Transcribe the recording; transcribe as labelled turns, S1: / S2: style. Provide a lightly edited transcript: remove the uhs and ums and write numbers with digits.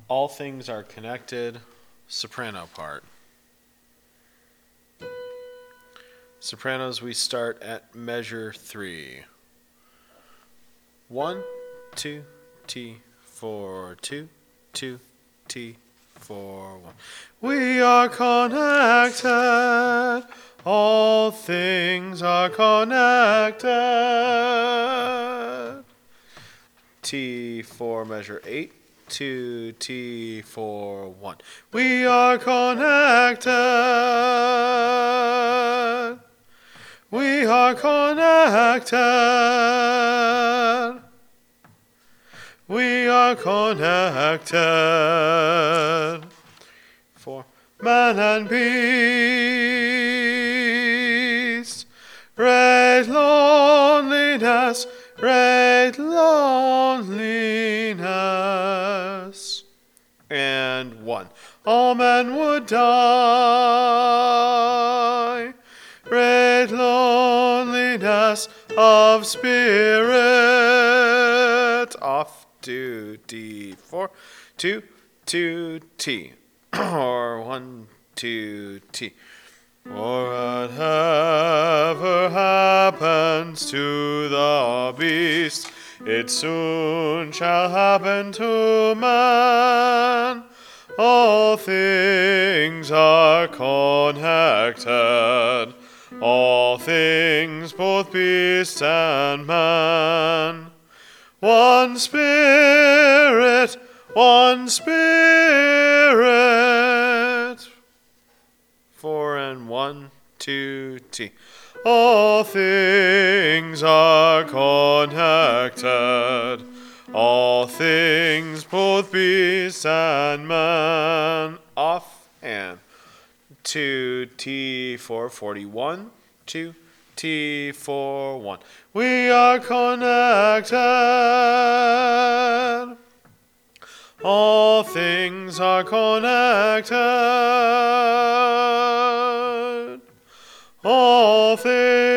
S1: All things are connected. Soprano part. Sopranos, we start at measure 3. 1, 2, T, 4, 2, 2, T, 4, 1. We are connected. All things are connected. T4 measure 8. 2, T4, 1. We are connected. We are connected. We are connected. 4. Man and beast. Great loneliness. Great loneliness. And 1. All men would die. Great loneliness of spirit. Off to D4. 2, 2, T. Or 1, 2, T. For whatever happens to the beast, it soon shall happen to man. All things are connected. All things, both beast and man. One spirit, one spirit. 4 and 1, 2, T. All things are connected. All things, both beast and man. Off and 2, T4, 41, 2, T4, 1. We are connected. All things are connected. All things